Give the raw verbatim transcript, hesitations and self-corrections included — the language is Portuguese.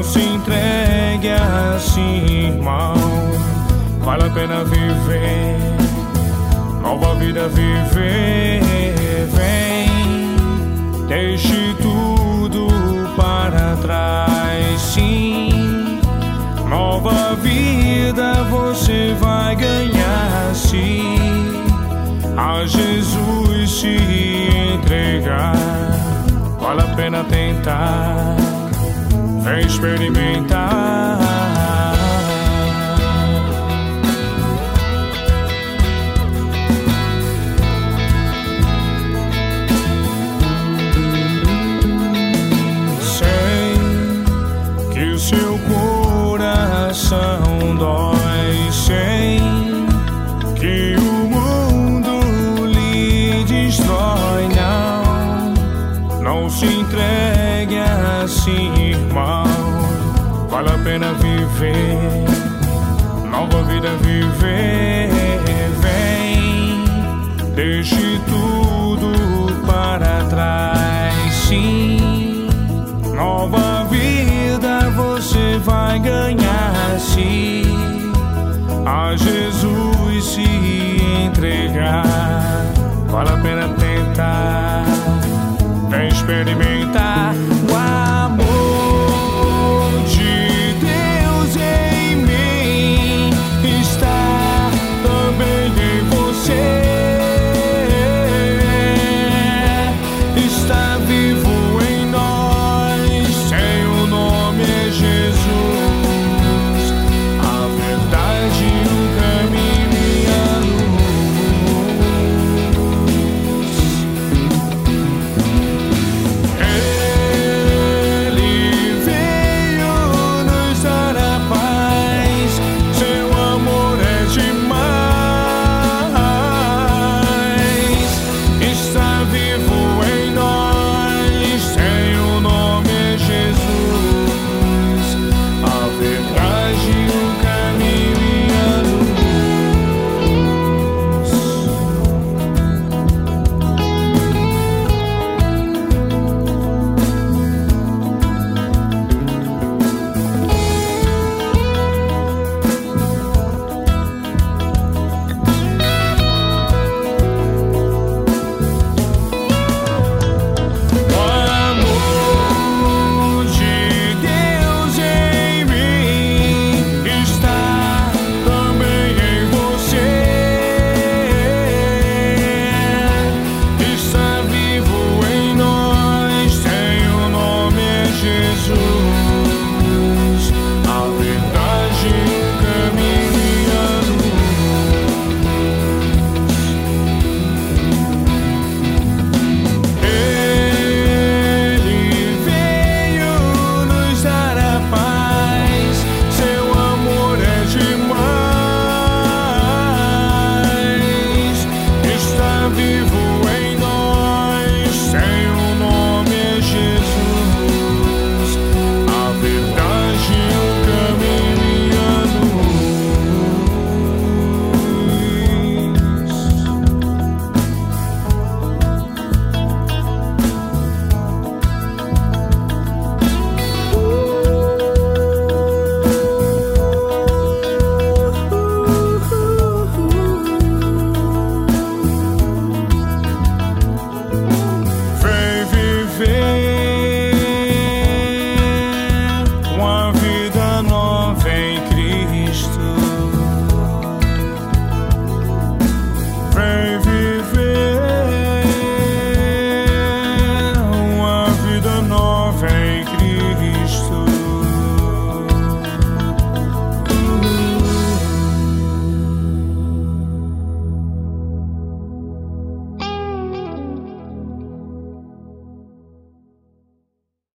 se entregue assim, irmão. Vale a pena viver, nova vida viver. Vem, deixe tudo para trás, sim. Nova vida você vai ganhar, sim. A Jesus se entregar, vale a pena tentar. Vem experimentar. Sei que o seu coração dói, sei que o mundo lhe destrói. Não, não se entregue assim, irmão. Vale a pena viver, nova vida viver. Vem, deixe tudo para trás, sim. Nova vida você vai ganhar, sim. A Jesus se entregar, vale a pena tentar. Vem experimentar.